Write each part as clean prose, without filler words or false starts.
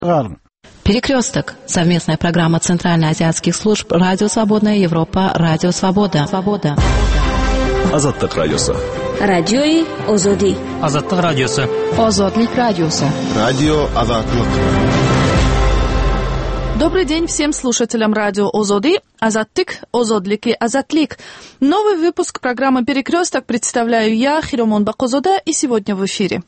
Перекресток. Совместная программа Центральноазиатских служб «Радио Свободная Европа», «Радио Свобода». Азаттык радиосы. Радиои Озоди. Азаттык радиосы. Озодлик радиосы. Радио Азаттык. Добрый день всем слушателям радио Озоди, Азаттык, Озодлик и Азатлик. Новый выпуск программы «Перекресток» представляю я, Хиромон Бакозода, и сегодня в эфире.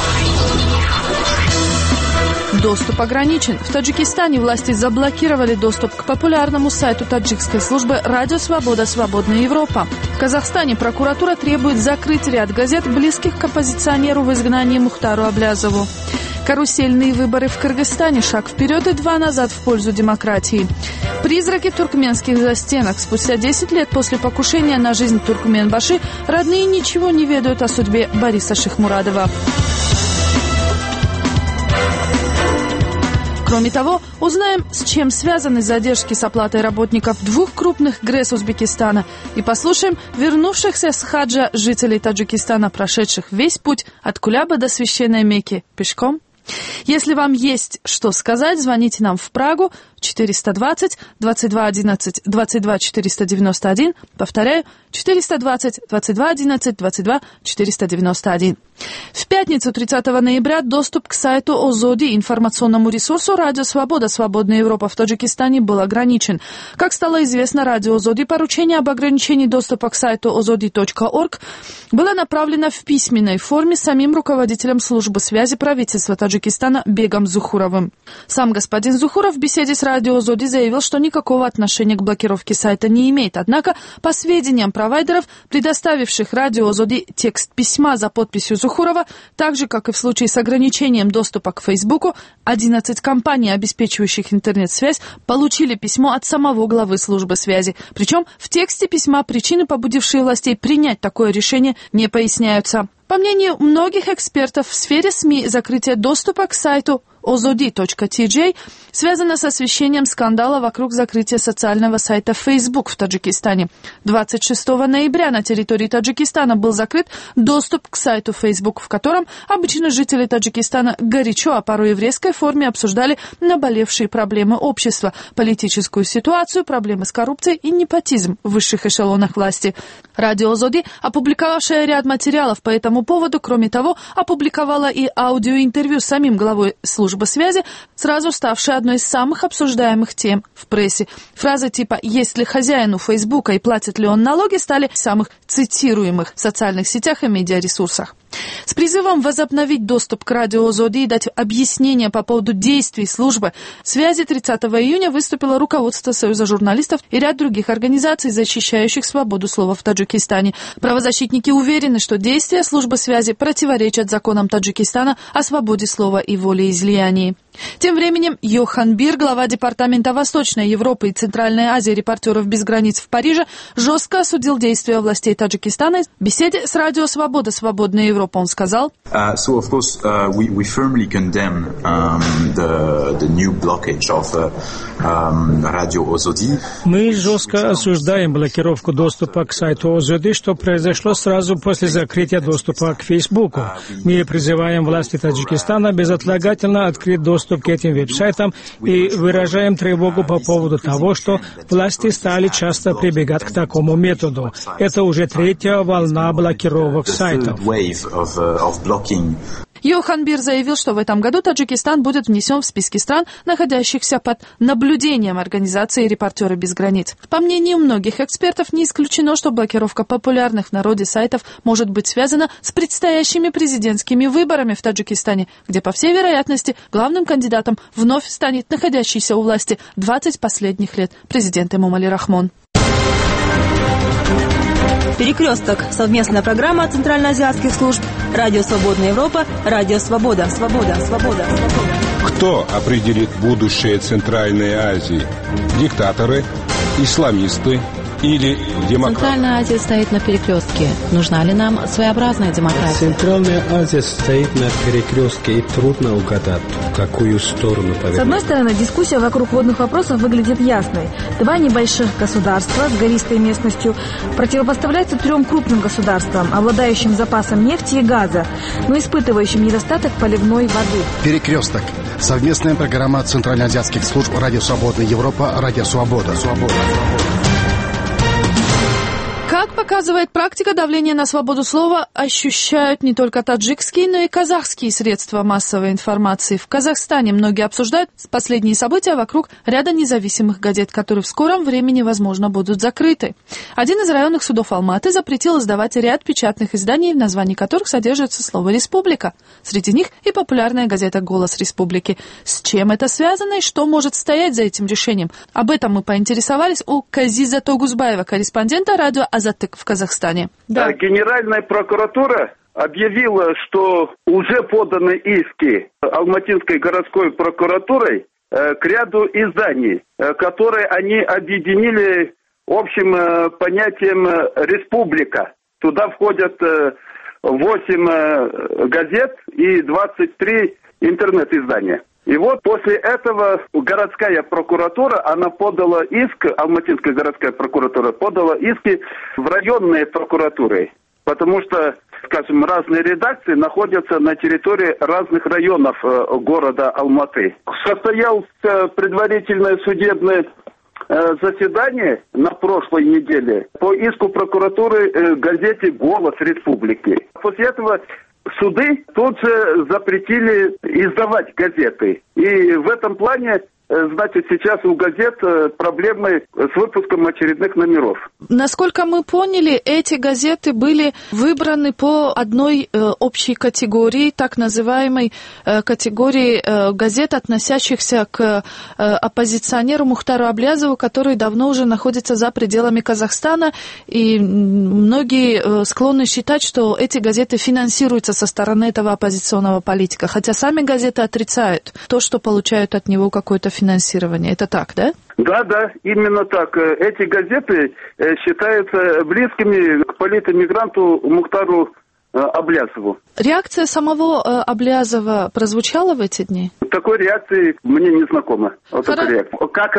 Доступ ограничен. В Таджикистане власти заблокировали доступ к популярному сайту таджикской службы «Радио Свобода. Свободная Европа». В Казахстане прокуратура требует закрыть ряд газет, близких к оппозиционеру в изгнании Мухтару Аблязову. Карусельные выборы в Кыргызстане. Шаг вперед и 2 назад в пользу демократии. Призраки туркменских застенок. Спустя 10 лет после покушения на жизнь Туркменбаши родные ничего не ведают о судьбе Бориса Шихмурадова. Кроме того, узнаем, с чем связаны задержки с оплатой работников 2 крупных ГРЭС Узбекистана, и послушаем вернувшихся с хаджа жителей Таджикистана, прошедших весь путь от Кулябы до Священной Мекки пешком. Если вам есть что сказать, звоните нам в Прагу 420 22 11 22 491. Повторяю, 420 22 11 22 491. В пятницу, 30 ноября, доступ к сайту Озоди, информационному ресурсу «Радио Свобода. Свободная Европа» в Таджикистане был ограничен. Как стало известно, радио Озоди поручение об ограничении доступа к сайту ozodi.org было направлено в письменной форме самим руководителем службы связи правительства Таджикистана Бегом Зухуровым. Сам господин Зухуров в беседе с радио Озоди заявил, что никакого отношения к блокировке сайта не имеет. Однако, по сведениям провайдеров, предоставивших радио Озоди текст письма за подписью Зухурова, так же, как и в случае с ограничением доступа к Фейсбуку, 11 компаний, обеспечивающих интернет-связь, получили письмо от самого главы службы связи. Причем в тексте письма причины, побудившие властей принять такое решение, не поясняются. По мнению многих экспертов в сфере СМИ, закрытие доступа к сайту ozodi.tj связано с освещением скандала вокруг закрытия социального сайта Facebook в Таджикистане. 26 ноября на территории Таджикистана был закрыт доступ к сайту Facebook, в котором обычно жители Таджикистана горячо, а порой и в резкой форме обсуждали наболевшие проблемы общества, политическую ситуацию, проблемы с коррупцией и непотизм в высших эшелонах власти. Радио Озоди, опубликовавшее ряд материалов по этому поводу, кроме того, опубликовала и аудиоинтервью с самим главой службы связи, сразу ставшей одной из самых обсуждаемых тем в прессе. Фразы типа «Есть ли хозяин у Фейсбука и платит ли он налоги» стали самых цитируемых в социальных сетях и медиаресурсах. С призывом возобновить доступ к радио Озоди и дать объяснение по поводу действий службы связи 30 июня выступило руководство Союза журналистов и ряд других организаций, защищающих свободу слова в Таджикистане. Правозащитники уверены, что действия службы связи противоречат законам Таджикистана о свободе слова и волеизлиянии. Тем временем Йохан Бир, глава департамента Восточной Европы и Центральной Азии «Репортеров без границ» в Париже, жестко осудил действия властей Таджикистана. В беседе с радио «Свобода. Свободная Европа» он сказал: Мы жестко осуждаем блокировку доступа к сайту Озоди, что произошло сразу после закрытия доступа к Фейсбуку. Мы призываем власти Таджикистана безотлагательно открыть доступ к этим веб-сайтам и выражаем тревогу по поводу того, что власти стали часто прибегать к такому методу. Это уже 3-я волна блокировок сайтов. Йохан Бир заявил, что в этом году Таджикистан будет внесен в списки стран, находящихся под наблюдением организации «Репортеры без границ». По мнению многих экспертов, не исключено, что блокировка популярных в народе сайтов может быть связана с предстоящими президентскими выборами в Таджикистане, где, по всей вероятности, главным кандидатом вновь станет находящийся у власти 20 последних лет президент Эмомали Рахмон. Перекресток. Совместная программа Центральноазиатских служб «Радио Свободная Европа», «Радио Свобода». Кто определит будущее Центральной Азии? Диктаторы, исламисты или демократы? Центральная Азия стоит на перекрестке. Нужна ли нам своеобразная демократия? Центральная Азия стоит на перекрестке, и трудно угадать, в какую сторону повернуть. С одной стороны, дискуссия вокруг водных вопросов выглядит ясной. 2 небольших государства с гористой местностью противопоставляются 3 крупным государствам, обладающим запасом нефти и газа, но испытывающим недостаток поливной воды. Перекресток. Совместная программа центральноазиатских служб Радио Свободная Европа, Радио Свобода. Как показывает практика, давление на свободу слова ощущают не только таджикские, но и казахские средства массовой информации. В Казахстане многие обсуждают последние события вокруг ряда независимых газет, которые в скором времени, возможно, будут закрыты. Один из районных судов Алматы запретил издавать ряд печатных изданий, в названии которых содержится слово «республика». Среди них и популярная газета «Голос Республики». С чем это связано и что может стоять за этим решением? Об этом мы поинтересовались у Казиза Тогузбаева, корреспондента радио «Азаттык» в Казахстане. Да. Генеральная прокуратура объявила, что уже поданы иски Алматинской городской прокуратурой к ряду изданий, которые они объединили общим понятием «республика». Туда входят 8 газет и 23 интернет-издания. И вот после этого городская прокуратура, она подала иск, Алматинская городская прокуратура подала иски в районные прокуратуры, потому что, скажем, разные редакции находятся на территории разных районов города Алматы. Состоялось предварительное судебное заседание на прошлой неделе по иску прокуратуры газете «Голос Республики». После этого суды тут же запретили издавать газеты. И в этом плане, значит, сейчас у газет проблемы с выпуском очередных номеров. Насколько мы поняли, эти газеты были выбраны по одной общей категории, так называемой категории газет, относящихся к оппозиционеру Мухтару Аблязову, который давно уже находится за пределами Казахстана. И многие склонны считать, что эти газеты финансируются со стороны этого оппозиционного политика. Хотя сами газеты отрицают то, что получают от него какое-то финансирование. Это так, да? Да, именно так. Эти газеты считаются близкими к политэмигранту Мухтару Аблязову. Реакция самого Аблязова прозвучала в эти дни? Такой реакции мне не знакома. Как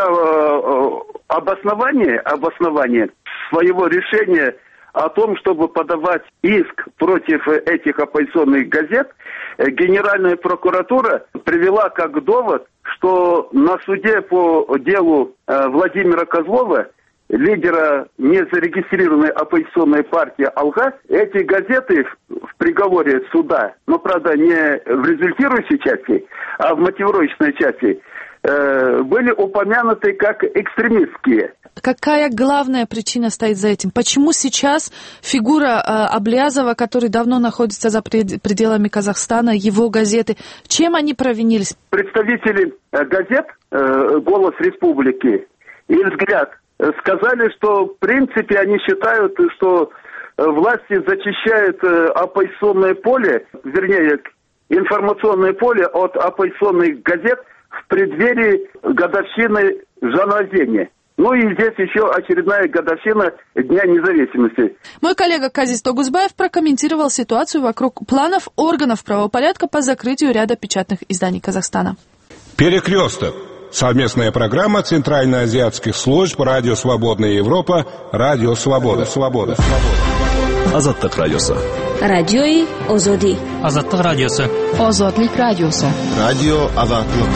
обоснование своего решения о том, чтобы подавать иск против этих оппозиционных газет, Генеральная прокуратура привела как довод, что на суде по делу Владимира Козлова, лидера незарегистрированной оппозиционной партии «Алга», эти газеты в приговоре суда, но, правда, не в результирующей части, а в мотивировочной части, были упомянуты как экстремистские. Какая главная причина стоит за этим? Почему сейчас фигура Аблязова, который давно находится за пределами Казахстана, его газеты, чем они провинились? Представители газет «Голос Республики» и «Взгляд» сказали, что в принципе они считают, что власти зачищают оппозиционное поле, вернее, информационное поле от оппозиционных газет в преддверии годовщины Жаназени. Ну и здесь еще очередная годовщина Дня независимости. Мой коллега Казиз Тогузбаев прокомментировал ситуацию вокруг планов органов правопорядка по закрытию ряда печатных изданий Казахстана. Перекресток. Совместная программа центральноазиатских служб Радио Свободная Европа, Радио Свобода. Азаттык радиосы. Радиои Озоди. Азаттык радиосы. Озодлик радиосы. Радио Азаттык.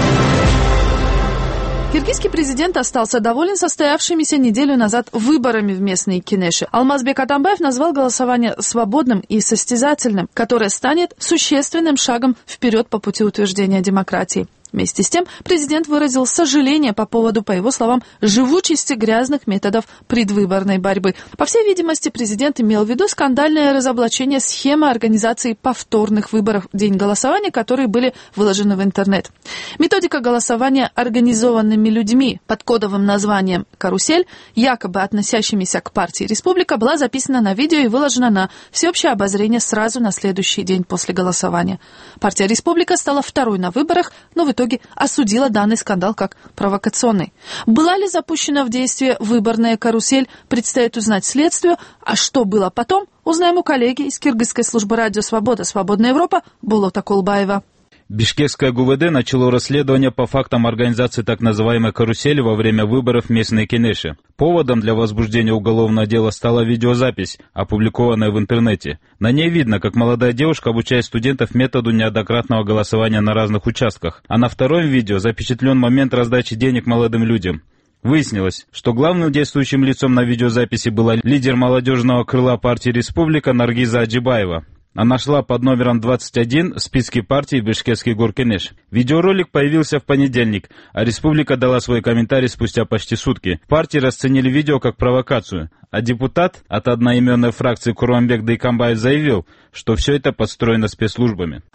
Киргизский президент остался доволен состоявшимися неделю назад выборами в местные кенеши. Алмазбек Атамбаев назвал голосование свободным и состязательным, которое станет существенным шагом вперед по пути утверждения демократии. Вместе с тем, президент выразил сожаление по поводу, по его словам, живучести грязных методов предвыборной борьбы. По всей видимости, президент имел в виду скандальное разоблачение схемы организации повторных выборов в день голосования, которые были выложены в интернет. Методика голосования организованными людьми под кодовым названием «Карусель», якобы относящимися к партии «Республика», была записана на видео и выложена на всеобщее обозрение сразу на следующий день после голосования. Партия «Республика» стала второй на выборах, но в итоге осудила данный скандал как провокационный. Была ли запущена в действие выборная карусель, предстоит узнать следствию, а что было потом, узнаем у коллеги из киргизской службы «Радио Свобода. Свободная Европа» Болота Колбаева. Бишкекское ГУВД начало расследование по фактам организации так называемой «карусели» во время выборов в местные кенеши. Поводом для возбуждения уголовного дела стала видеозапись, опубликованная в интернете. На ней видно, как молодая девушка обучает студентов методу неоднократного голосования на разных участках. А на втором видео запечатлен момент раздачи денег молодым людям. Выяснилось, что главным действующим лицом на видеозаписи была лидер молодежного крыла партии «Республика» Наргиза Аджибаева. Она шла под номером 21 в списке партии Бишкекский горкенеш. Видеоролик появился в понедельник, а «Республика» дала свой комментарий спустя почти сутки. В партии расценили видео как провокацию, а депутат от одноименной фракции Курманбек Дайкамбаев заявил, что все это подстроено спецслужбами.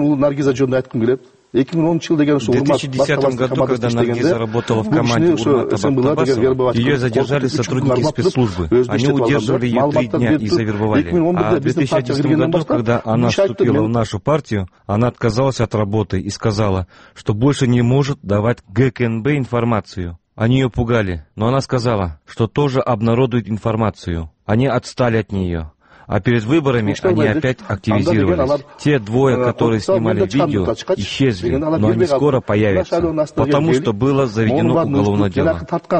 В 2010 году, когда Наргиза работала в команде Урмата Бактабасова, ее задержали сотрудники спецслужбы. Они удерживали ее 3 дня и завербовали. А в 2011 году, когда она вступила в нашу партию, она отказалась от работы и сказала, что больше не может давать ГКНБ информацию. Они ее пугали, но она сказала, что тоже обнародует информацию. Они отстали от нее. А перед выборами они опять активизировались. Те 2, которые снимали видео, исчезли, но они скоро появятся, потому что было заведено уголовное дело.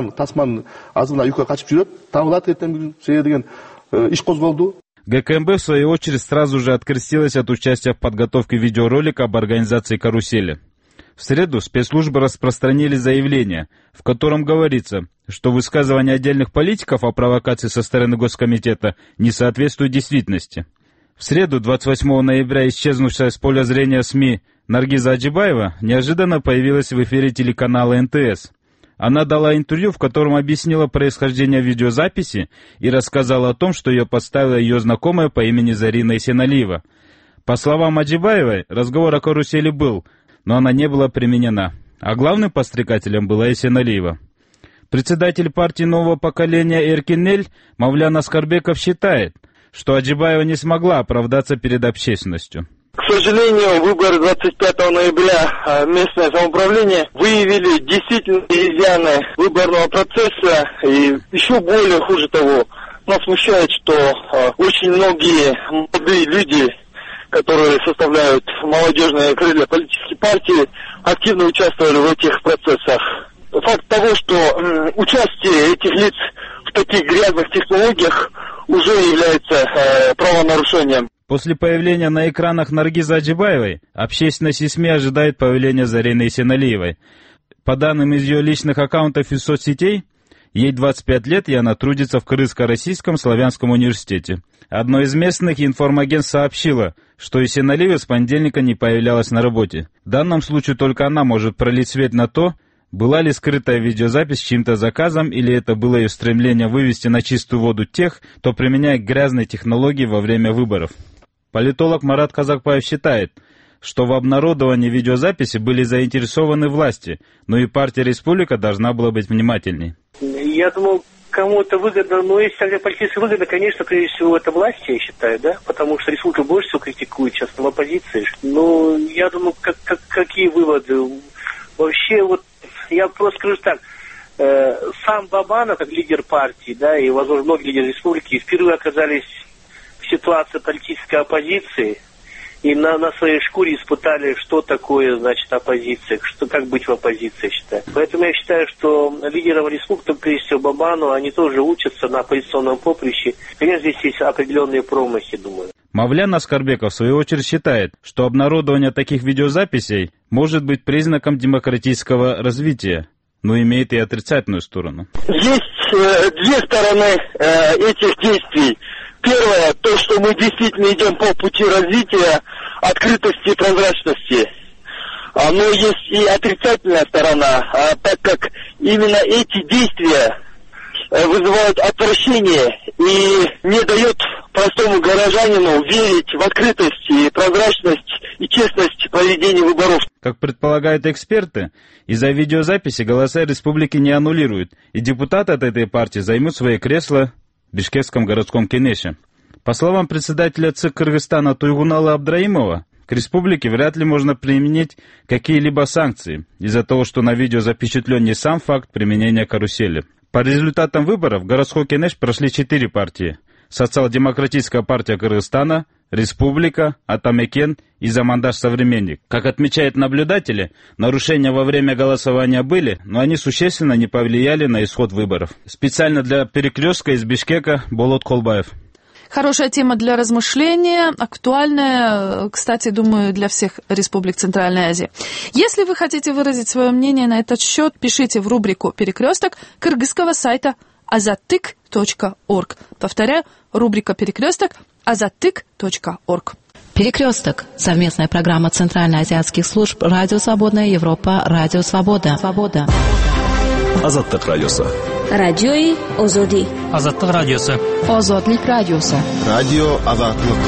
ГКМБ, в свою очередь, сразу же открестилась от участия в подготовке видеоролика об организации «Карусели». В среду спецслужбы распространили заявление, в котором говорится, что высказывания отдельных политиков о провокации со стороны Госкомитета не соответствуют действительности. В среду, 28 ноября, исчезнувшая с поля зрения СМИ Наргиза Аджибаева неожиданно появилась в эфире телеканала НТС. Она дала интервью, в котором объяснила происхождение видеозаписи и рассказала о том, что ее подставила ее знакомая по имени Зарина Исеналиева. По словам Аджибаевой, разговор о карусели был, но она не была применена, а главным подстрекателем была Исеналиева. Председатель партии нового поколения Эркинель Мавлян Аскарбеков считает, что Аджибаева не смогла оправдаться перед общественностью. К сожалению, выборы 25 ноября местное самоуправление выявили действительно изъяны выборного процесса, и еще более хуже того, нас смущает, что очень многие молодые люди, которые составляют молодежные крылья политической партии, активно участвовали в этих процессах. Факт того, что участие этих лиц в таких грязных технологиях уже является правонарушением. После появления на экранах Наргизы Аджибаевой общественность и СМИ ожидает появления Зарины Исеналиевой. По данным из ее личных аккаунтов и соцсетей, ей 25 лет, и она трудится в Крымско-Российском славянском университете. Одно из местных информагентств сообщило, что Исеналиева с понедельника не появлялась на работе. В данном случае только она может пролить свет на то, была ли скрытая видеозапись чьим-то заказом, или это было ее стремление вывести на чистую воду тех, кто применяет грязные технологии во время выборов. Политолог Марат Казакбаев считает, что в обнародовании видеозаписи были заинтересованы власти, но и партия «Республика» должна была быть внимательней. Я думал, кому это выгодно, но если тогда политически выгодно, конечно, прежде всего это власти, я считаю, да, потому что «Республика» больше всего критикует сейчас в оппозиции. Но я думаю, какие выводы? Вообще, вот я просто скажу так, сам Бабанов, как лидер партии, да, и, возможно, многие лидеры республики впервые оказались в ситуации политической оппозиции и на своей шкуре испытали, что такое, значит, оппозиция, как быть в оппозиции, я считаю. Поэтому я считаю, что лидерам республики, прежде всего Бабану, они тоже учатся на оппозиционном поприще. Конечно, здесь есть определенные промахи, думаю. Мавлян Аскарбеков, в свою очередь, считает, что обнародование таких видеозаписей может быть признаком демократического развития, но имеет и отрицательную сторону. Есть 2 стороны этих действий. Первое, то, что мы действительно идем по пути развития, открытости и прозрачности. Но есть и отрицательная сторона, так как именно эти действия вызывают отвращение и не дают простому горожанину верить в открытость и прозрачность и честность проведения выборов. Как предполагают эксперты, из-за видеозаписи голоса республики не аннулируют, и депутаты от этой партии займут свои кресла в Бишкекском городском кенеше. По словам председателя ЦИК Кыргызстана Туйгунала Абдраимова, к республике вряд ли можно применить какие-либо санкции из-за того, что на видео запечатлен не сам факт применения карусели. По результатам выборов в городской кенеш прошли 4 партии: Социал-демократическая партия Кыргызстана, Республика, Атамекен и Замандаш Современник. Как отмечают наблюдатели, нарушения во время голосования были, но они существенно не повлияли на исход выборов. Специально для «Перекрестка» из Бишкека Болот Колбаев. Хорошая тема для размышления, актуальная, кстати, думаю, для всех республик Центральной Азии. Если вы хотите выразить свое мнение на этот счет, пишите в рубрику «Перекресток» кыргызского сайта azatyk.org. Повторяю, рубрика «Перекресток» azatyk.org. Перекресток. Совместная программа Центральноазиатских служб Радио Свободная Европа, Радио Свобода. Азаттык радиосы. Радиои Озоди. Азаттык радиосы. Озодлик радиосы. Радио Азаттык.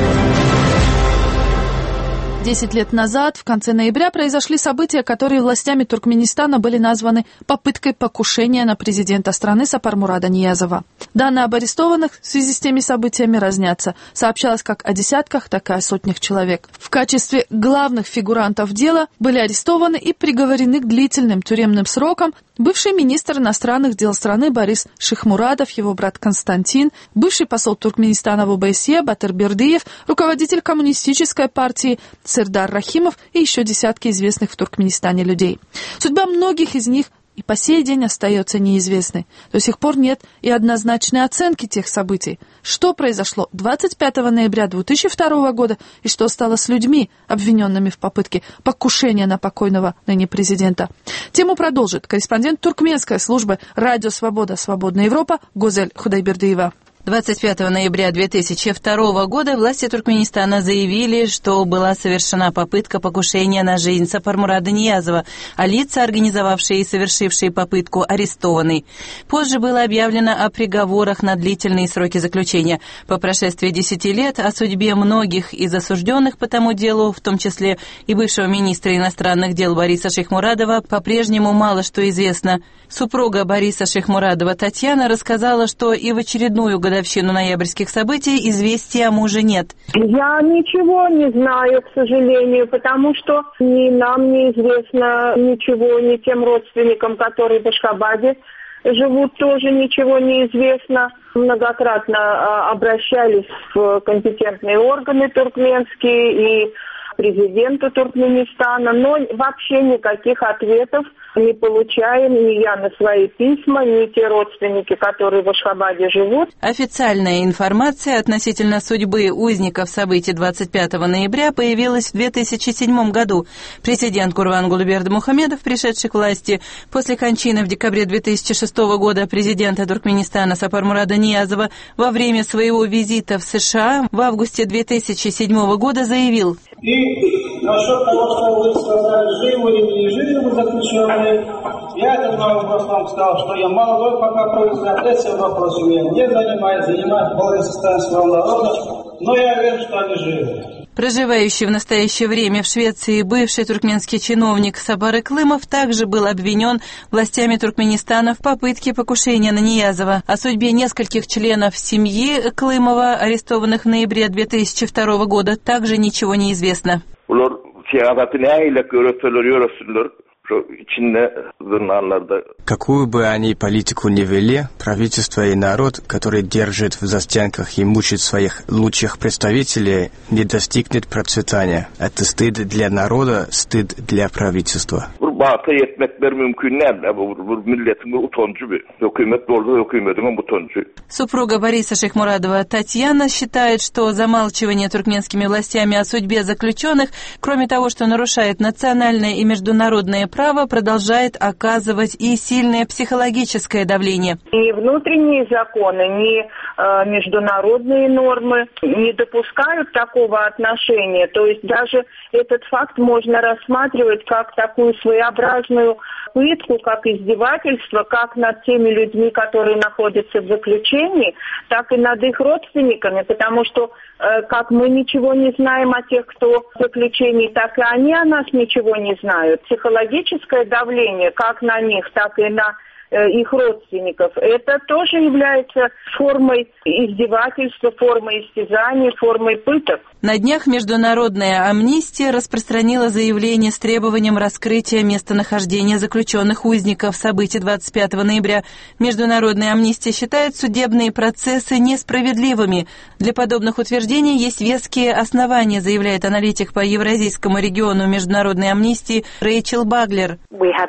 10 лет назад, в конце ноября, произошли события, которые властями Туркменистана были названы попыткой покушения на президента страны Сапармурада Ниязова. Данные об арестованных в связи с теми событиями разнятся. Сообщалось как о десятках, так и о сотнях человек. В качестве главных фигурантов дела были арестованы и приговорены к длительным тюремным срокам бывший министр иностранных дел страны Борис Шихмурадов, его брат Константин, бывший посол Туркменистана в ОБСЕ Батыр Бердыев, руководитель коммунистической партии Сердар Рахимов и еще десятки известных в Туркменистане людей. Судьба многих из них и по сей день остается неизвестной. До сих пор нет и однозначной оценки тех событий. Что произошло 25 ноября 2002 года и что стало с людьми, обвиненными в попытке покушения на покойного ныне президента. Тему продолжит корреспондент туркменской службы «Радио Свобода. Свободная Европа» Гозель Худайбердиева. 25 ноября 2002 года власти Туркменистана заявили, что была совершена попытка покушения на жизнь Сапармурада Ниязова, а лица, организовавшие и совершившие попытку, арестованы. Позже было объявлено о приговорах на длительные сроки заключения. По прошествии 10 лет о судьбе многих из осужденных по тому делу, в том числе и бывшего министра иностранных дел Бориса Шихмурадова, по-прежнему мало что известно. Супруга Бориса Шихмурадова Татьяна рассказала, что и в очередную годовщину ноябрьских событий известия о муже нет. Я ничего не знаю, к сожалению, потому что ни нам не известно ничего, ни тем родственникам, которые в Ашхабаде живут, тоже ничего не известно. Многократно обращались в компетентные органы туркменские и президенту Туркменистана, но вообще никаких ответов не получаем ни я на свои письма, ни те родственники, которые в Ашхабаде живут. Официальная информация относительно судьбы узников событий 25 ноября появилась в 2007 году. Президент Курбангулы Бердымухамедов, пришедший к власти после кончины в декабре 2006 года президента Туркменистана Сапармурада Ниязова, во время своего визита в США в августе 2007 года заявил: И насчет того, что вы сказали, живы или не живы заключенные, я этот вопрос вам сказал, что я молодой пока производитель, этим вопросом я не занимаюсь благосостоянием своего народа, но я верю, что они живы. Проживающий в настоящее время в Швеции бывший туркменский чиновник Сапар Иклымов также был обвинен властями Туркменистана в попытке покушения на Ниязова. О судьбе нескольких членов семьи Иклымова, арестованных в ноябре 2002 года, также ничего не известно. Какую бы они политику ни вели, правительство и народ, который держит в застенках и мучает своих лучших представителей, не достигнет процветания. Это стыд для народа, стыд для правительства. Супруга Бориса Шихмурадова Татьяна считает, что замалчивание туркменскими властями о судьбе заключенных, кроме того, что нарушает национальное и международное право, продолжает оказывать и сильное психологическое давление. Ни внутренние законы, ни международные нормы не допускают такого отношения. То есть даже этот факт можно рассматривать как такую своеобразную пытку, как издевательство, как над теми людьми, которые находятся в заключении, так и над их родственниками, потому что как мы ничего не знаем о тех, кто в заключении, так и они о нас ничего не знают. Психологическое давление как на них, так и на их родственников. Это тоже является формой издевательства, формой истязания, формой пыток. На днях Международная амнистия распространила заявление с требованием раскрытия местонахождения заключенных узников событий 25 ноября. Международная амнистия считает судебные процессы несправедливыми. Для подобных утверждений есть веские основания, заявляет аналитик по евразийскому региону Международной амнистии Рэйчел Баглер.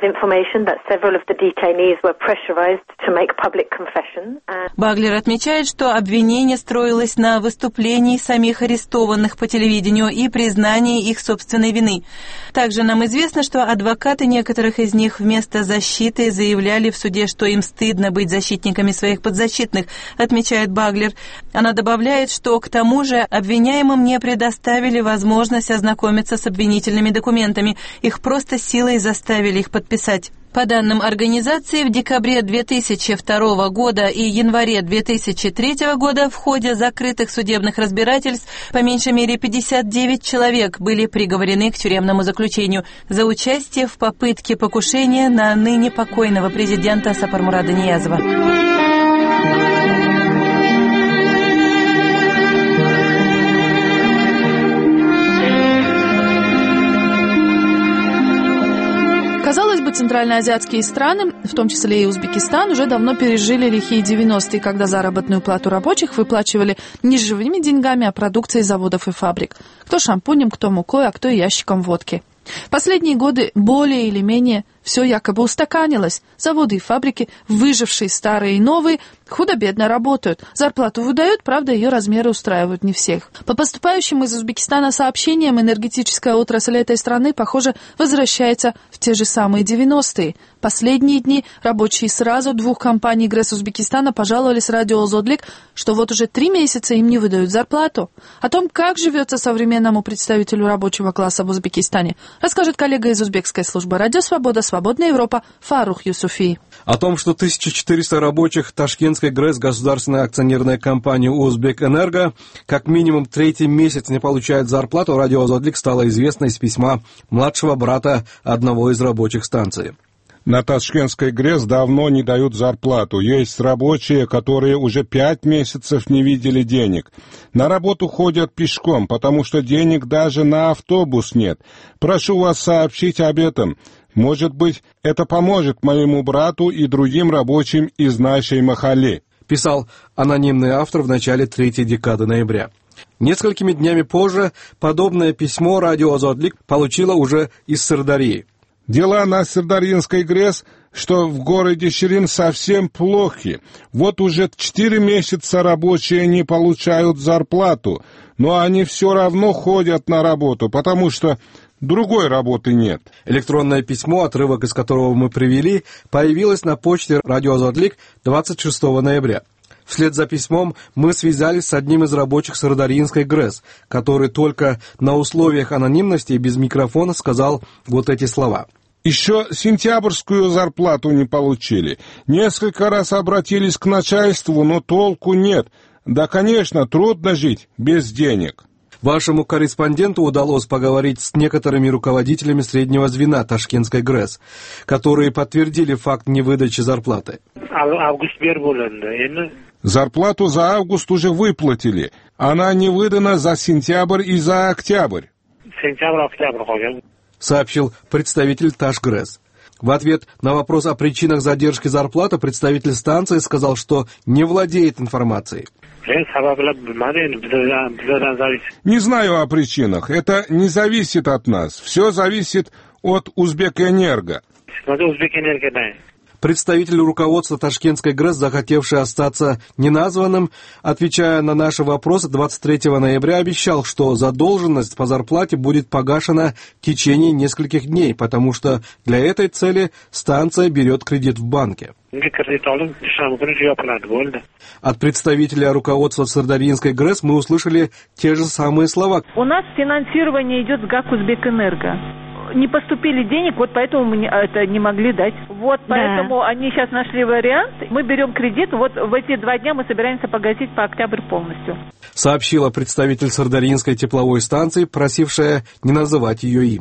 Баглер отмечает, что обвинение строилось на выступлении самих арестованных по телевидению и признании их собственной вины. Также нам известно, что адвокаты некоторых из них вместо защиты заявляли в суде, что им стыдно быть защитниками своих подзащитных, отмечает Баглер. Она добавляет, что к тому же обвиняемым не предоставили возможность ознакомиться с обвинительными документами, их просто силой заставили их подписать. По данным организации, в декабре 2002 года и январе 2003 года в ходе закрытых судебных разбирательств по меньшей мере 59 человек были приговорены к тюремному заключению за участие в попытке покушения на ныне покойного президента Сапармурада Ниязова. Казалось бы, центральноазиатские страны, в том числе и Узбекистан, уже давно пережили лихие 90-е, когда заработную плату рабочих выплачивали не живыми деньгами, а продукцией заводов и фабрик. Кто шампунем, кто мукой, а кто ящиком водки. В последние годы более или менее все якобы устаканилось. Заводы и фабрики, выжившие старые и новые, худо-бедно работают. Зарплату выдают, правда, ее размеры устраивают не всех. По поступающим из Узбекистана сообщениям, энергетическая отрасль этой страны, похоже, возвращается в те же самые 90-е. Последние дни рабочие сразу двух компаний ГРЭС Узбекистана пожаловались радио «Озодлик», что вот уже 3 месяца им не выдают зарплату. О том, как живется современному представителю рабочего класса в Узбекистане, расскажет коллега из узбекской службы «Радио Свобода», «Свободная Европа» Фарух Юсуфи. О том, что 1400 рабочих Ташкентской ГРЭС, государственная акционерная компания «Узбекэнерго», как минимум 3-й месяц не получает зарплату, радио «Озодлик» стало известно из письма младшего брата одного из рабочих станций. На Ташкентской ГРЭС давно не дают зарплату. Есть рабочие, которые уже 5 месяцев не видели денег. На работу ходят пешком, потому что денег даже на автобус нет. Прошу вас сообщить об этом. Может быть, это поможет моему брату и другим рабочим из нашей махалли», писал анонимный автор в начале 3-й декады ноября. Несколькими днями позже подобное письмо радио «Озодлик» получило уже из Сырдарьи. «Дела на Сырдарьинской ГРЭС, что в городе Ширин, совсем плохи. Вот уже 4 месяца рабочие не получают зарплату, но они все равно ходят на работу, потому что другой работы нет». Электронное письмо, отрывок из которого мы привели, появилось на почте радио «Озодлик» 26 ноября. Вслед за письмом мы связались с одним из рабочих Сырдарьинской ГРЭС, который только на условиях анонимности и без микрофона сказал вот эти слова. «Еще сентябрьскую зарплату не получили. Несколько раз обратились к начальству, но толку нет. Да, конечно, трудно жить без денег». Вашему корреспонденту удалось поговорить с некоторыми руководителями среднего звена Ташкентской ГРЭС, которые подтвердили факт невыдачи зарплаты. Зарплату за август уже выплатили. Она не выдана за сентябрь и за октябрь, сообщил представитель Ташгрэс. В ответ на вопрос о причинах задержки зарплаты представитель станции сказал, что не владеет информацией. «Не знаю о причинах. Это не зависит от нас. Все зависит от Узбекэнерго». Представитель руководства Ташкентской ГРЭС, захотевший остаться неназванным, отвечая на наши вопросы 23 ноября, обещал, что задолженность по зарплате будет погашена в течение нескольких дней, потому что для этой цели станция берет кредит в банке. От представителя руководства Сырдарьинской ГРЭС мы услышали те же самые слова. У нас финансирование идет с ГАК Узбекэнерго. Не поступили денег, вот поэтому мы это не могли дать. Вот поэтому они сейчас нашли вариант. Мы берем кредит, вот в эти 2 дня мы собираемся погасить по октябрь полностью. Сообщила представитель Сырдарьинской тепловой станции, просившая не называть ее имя.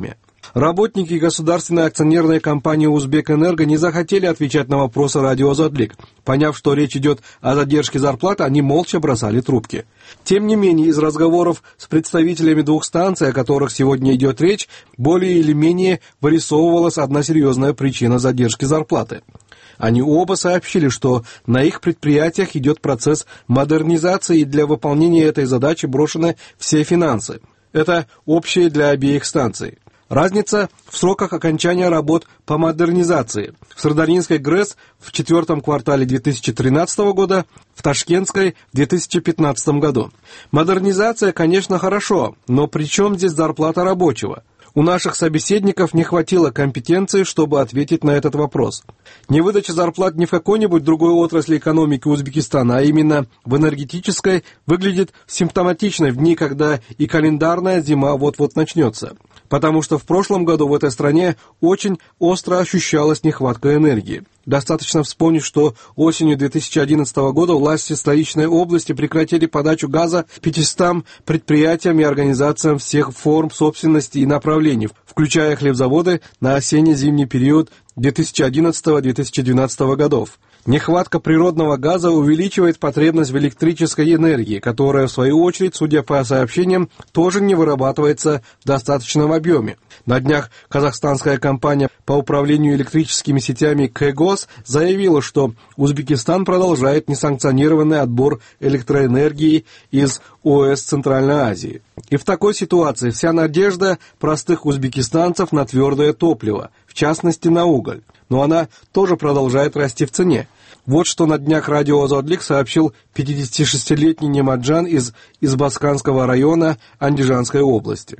Работники государственной акционерной компании «Узбекэнерго» не захотели отвечать на вопросы радио «Азатлик». Поняв, что речь идет о задержке зарплаты, они молча бросали трубки. Тем не менее, из разговоров с представителями двух станций, о которых сегодня идет речь, более или менее вырисовывалась одна серьезная причина задержки зарплаты. Они оба сообщили, что на их предприятиях идет процесс модернизации, и для выполнения этой задачи брошены все финансы. Это общее для обеих станций. Разница в сроках окончания работ по модернизации. В Сырдарьинской ГРЭС в 4 квартале 2013 года, в Ташкентской в 2015 году. Модернизация, конечно, хорошо, но при чем здесь зарплата рабочего? У наших собеседников не хватило компетенции, чтобы ответить на этот вопрос. Невыдача зарплат не в какой-нибудь другой отрасли экономики Узбекистана, а именно в энергетической, выглядит симптоматичной в дни, когда и календарная зима вот-вот начнется. Потому что в прошлом году в этой стране очень остро ощущалась нехватка энергии. Достаточно вспомнить, что осенью 2011 года власти столичной области прекратили подачу газа 500 предприятиям и организациям всех форм собственности и направлений, включая хлебзаводы, на осенне-зимний период 2011-2012 годов. Нехватка природного газа увеличивает потребность в электрической энергии, которая, в свою очередь, судя по сообщениям, тоже не вырабатывается в достаточном объеме. На днях казахстанская компания по управлению электрическими сетями КЭГОС заявила, что Узбекистан продолжает несанкционированный отбор электроэнергии из ОС Центральной Азии. И в такой ситуации вся надежда простых узбекистанцев на твердое топливо, в частности на уголь. Но она тоже продолжает расти в цене. Вот что на днях радио «Азатлик» сообщил 56-летний Немаджан из Избасканского района Андижанской области.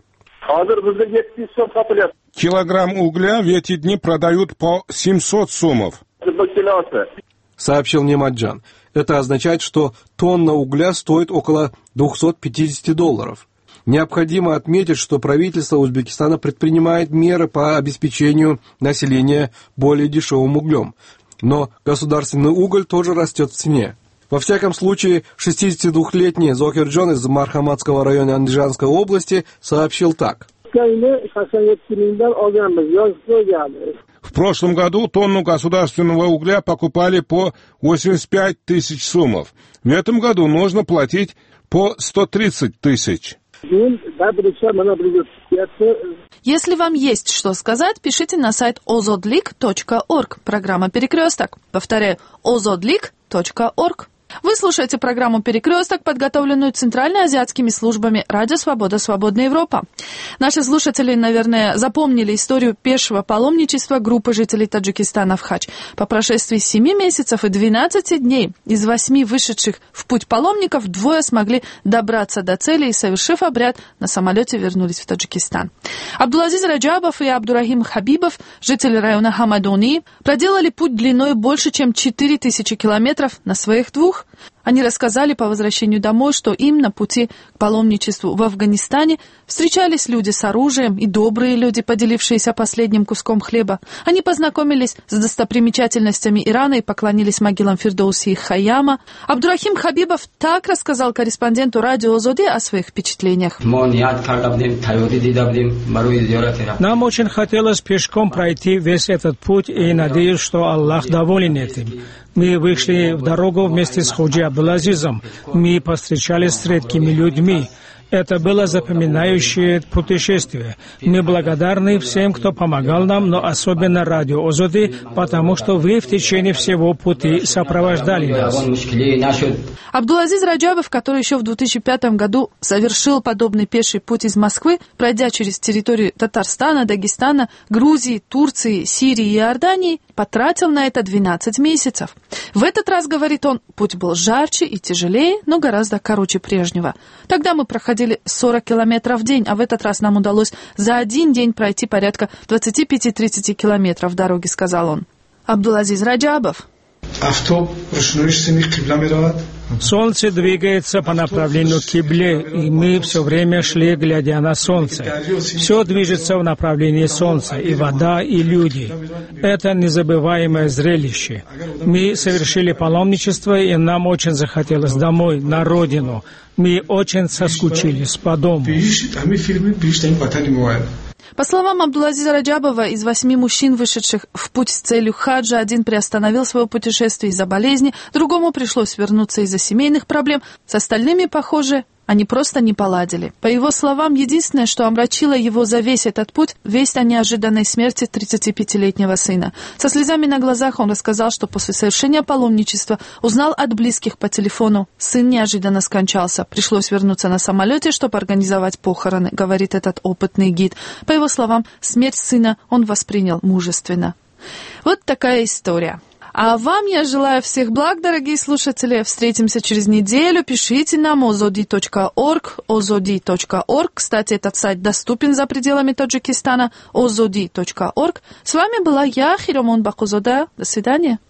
Килограмм угля в эти дни продают по 700 сомов, сообщил Немаджан. Это означает, что тонна угля стоит около $250. Необходимо отметить, что правительство Узбекистана предпринимает меры по обеспечению населения более дешевым углем. Но государственный уголь тоже растет в цене. Во всяком случае, 62-летний Зокирджон из Мархаматского района Андижанской области сообщил так. В прошлом году тонну государственного угля покупали по 85 тысяч сомов. В этом году нужно платить по 130 тысяч. Если вам есть что сказать, пишите на сайт ozodlik.org. Программа «Перекресток». Повторяю, ozodlik.org. Вы слушаете программу «Перекресток», подготовленную центральноазиатскими службами «Радио Свобода. Свободная Европа». Наши слушатели, наверное, запомнили историю пешего паломничества группы жителей Таджикистана в хадж. По прошествии 7 месяцев и 12 дней из 8 вышедших в путь паломников 2 смогли добраться до цели и, совершив обряд, на самолете вернулись в Таджикистан. Абдулазиз Раджабов и Абдурахим Хабибов, жители района Хамадони, проделали путь длиной больше, чем 4000 километров на своих 2. Они рассказали по возвращению домой, что им на пути к паломничеству в Афганистане встречались люди с оружием и добрые люди, поделившиеся последним куском хлеба. Они познакомились с достопримечательностями Ирана и поклонились могилам Фирдоуси и Хайяма. Абдурахим Хабибов так рассказал корреспонденту радио «Озоди» о своих впечатлениях. Нам очень хотелось пешком пройти весь этот путь, и надеюсь, что Аллах доволен этим. Мы вышли в дорогу вместе с Ходжи Абдулазизом. Мы повстречались с редкими людьми. Это было запоминающее путешествие. Мы благодарны всем, кто помогал нам, но особенно радио «Озоди», потому что вы в течение всего пути сопровождали нас. Абдулазиз Раджабов, который еще в 2005 году совершил подобный пеший путь из Москвы, пройдя через территорию Татарстана, Дагестана, Грузии, Турции, Сирии и Иордании, потратил на это 12 месяцев. В этот раз, говорит он, путь был жарче и тяжелее, но гораздо короче прежнего. Тогда мы проходили 40 километров в день, а в этот раз нам удалось за один день пройти порядка 25-30 километров дороги, сказал он. Абдулазиз Раджабов. Солнце двигается по направлению к кибле, и мы все время шли, глядя на солнце. Все движется в направлении солнца, и вода, и люди. Это незабываемое зрелище. Мы совершили паломничество, и нам очень захотелось домой, на родину. Мы очень соскучились по дому. По словам Абдулазиза Раджабова, из 8 мужчин, вышедших в путь с целью хаджа, один приостановил свое путешествие из-за болезни, другому пришлось вернуться из-за семейных проблем. С остальными, похоже, они просто не поладили. По его словам, единственное, что омрачило его за весь этот путь, весть о неожиданной смерти 35-летнего сына. Со слезами на глазах он рассказал, что после совершения паломничества узнал от близких по телефону. Сын неожиданно скончался. Пришлось вернуться на самолете, чтобы организовать похороны, говорит этот опытный гид. По его словам, смерть сына он воспринял мужественно. Вот такая история. А вам я желаю всех благ, дорогие слушатели. Встретимся через неделю. Пишите нам ozodi.org, ozodi.org. Кстати, этот сайт доступен за пределами Таджикистана. ozodi.org. С вами была я, Хиромон Бакузода. До свидания.